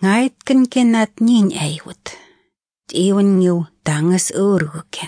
Ngait kan kenat nin aiwut. Iwan niu tangas urguken.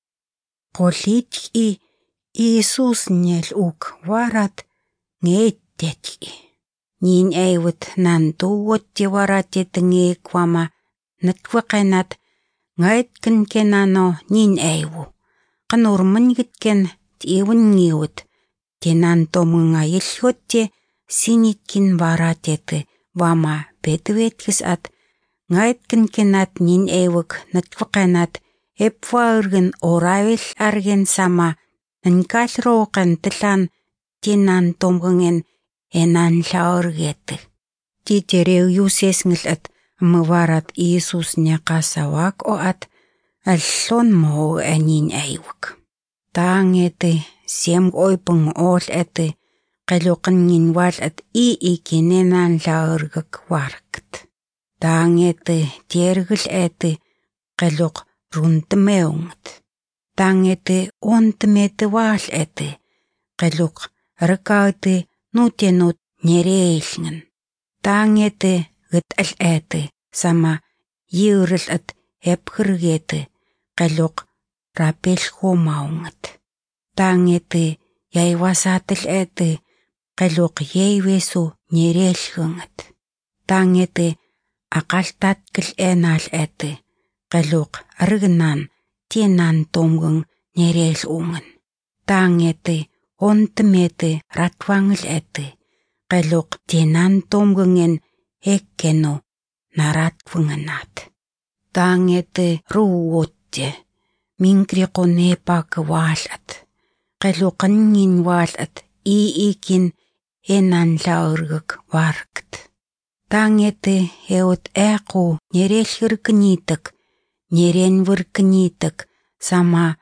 Qolit I Isus nyel uk warat ngait teti. Nin aiwut nan tuwot ti warat nge kwama natwakenat ngait kan kenano nin aiwu. Kanur mangitken iwan niwut. Tinan tomunga yelhote sinitkin varatete wama betewetkis at ngait kan kenat nin aiwuk natwakenat epwaurgen orawil argen sama nankalroken telan tinan tomungen enan laurgete. Titerew yuses ngelat mawarat Isus nyakasawak o at alson mo anin aiwuk. Tangete siem oipeng ol ete qaloqan nin wal at ikinenan laurgak warkt. Tangete tiergel ete qaloq runtemeungt. Tangete ontemete wal ete qaloq rekaute nutenut nereilngen. Tangete git'al ete sama yurel at epgergete qaloq rapelhomaungt. Tangete yaywasatel ete qaloq yeywesu nereilhnget. Tangete aqaltatkel enal ete qaloq argnan tinan tomgung nereilungen. Tangete ontemete ratwangel ete qaloq tinan tomgungen ekkeno naratfungenat. Tangete ruwotte mingriqonepak walat. Qaloqan nin walat ikin enan laurgak warkt. Tangete eot equ nereilhirknitak nerenwirknitak sama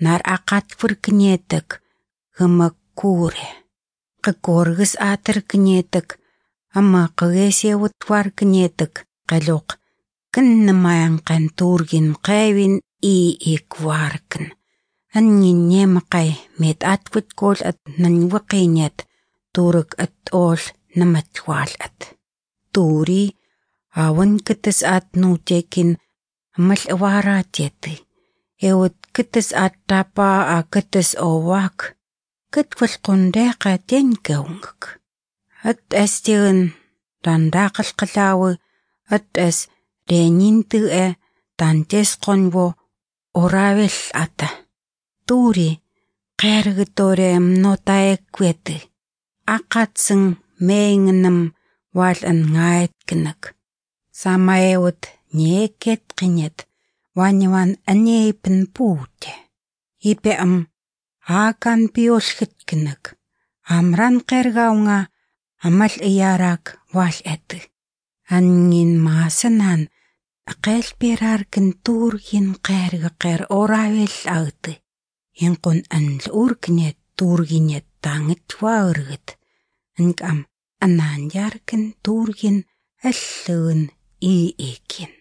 naraqatwirknietak gmakure. Qakorgas atarknietak ama qagesewatwarknietak qaloq kannamayangqan turgin qawin ikwarken. Anin nemaqay met atwit kol at nanwaqinyat turag at ol namatwal at. Turi awan katas at nutekin malwaratete. Ewat katas at tapa a katas owak. Katwal kondeqa tenkaungak. At estiyan dandaqal qalawa at es renintu tantes konwo orawel ata. Turi qergatore mnotaekwete. Aqatsang mengnam wal an ngait knak. Sama ewat nyeket qinyat wanyawan anyepen pute. Ipe akan piolhit knak. Amran qergaunga amal iyarak wal ete. Angin masanan aqel perar kenturgin qer orawel aute. Inkon anlurknet turginet tangit waurget. Ankam ananjarken turgin allun ikin.